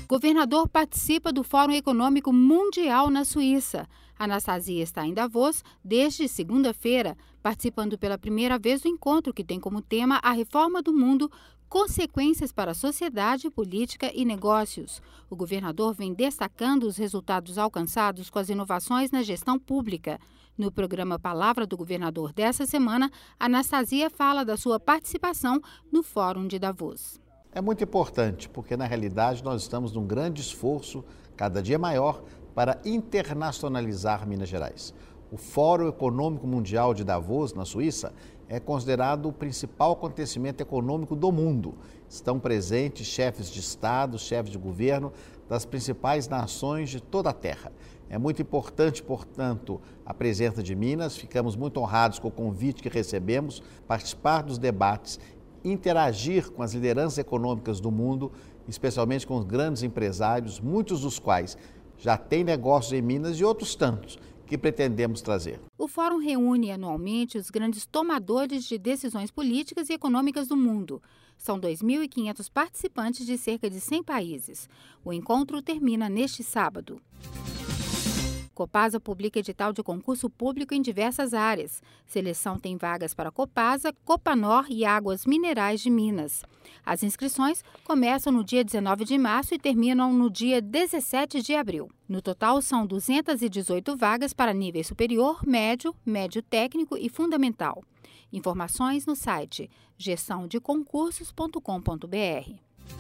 Governador participa do Fórum Econômico Mundial na Suíça. Anastasia está em Davos desde segunda-feira, participando pela primeira vez do encontro que tem como tema a reforma do mundo, consequências para a sociedade, política e negócios. O governador vem destacando os resultados alcançados com as inovações na gestão pública. No programa Palavra do Governador dessa semana, Anastasia fala da sua participação no Fórum de Davos. É muito importante, porque na realidade nós estamos num grande esforço, cada dia maior, para internacionalizar Minas Gerais. O Fórum Econômico Mundial de Davos, na Suíça, é considerado o principal acontecimento econômico do mundo. Estão presentes chefes de Estado, chefes de governo das principais nações de toda a Terra. É muito importante, portanto, a presença de Minas. Ficamos muito honrados com o convite que recebemos, participar dos debates, interagir com as lideranças econômicas do mundo, especialmente com os grandes empresários, muitos dos quais já têm negócios em Minas e outros tantos que pretendemos trazer. O fórum reúne anualmente os grandes tomadores de decisões políticas e econômicas do mundo. São 2.500 participantes de cerca de 100 países. O encontro termina neste sábado. Copasa publica edital de concurso público em diversas áreas. Seleção tem vagas para Copasa, Copanor e Águas Minerais de Minas. As inscrições começam no dia 19 de março e terminam no dia 17 de abril. No total, são 218 vagas para nível superior, médio, médio técnico e fundamental. Informações no site gestãodeconcursos.com.br.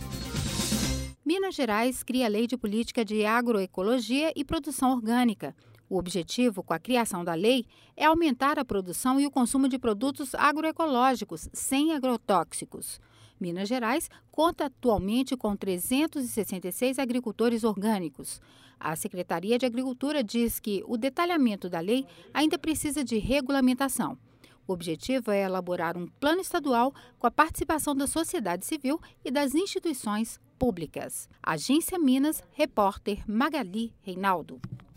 Minas Gerais cria a Lei de Política de Agroecologia e Produção Orgânica. O objetivo com a criação da lei é aumentar a produção e o consumo de produtos agroecológicos sem agrotóxicos. Minas Gerais conta atualmente com 366 agricultores orgânicos. A Secretaria de Agricultura diz que o detalhamento da lei ainda precisa de regulamentação. O objetivo é elaborar um plano estadual com a participação da sociedade civil e das instituições públicas. Agência Minas, repórter Magali Reinaldo.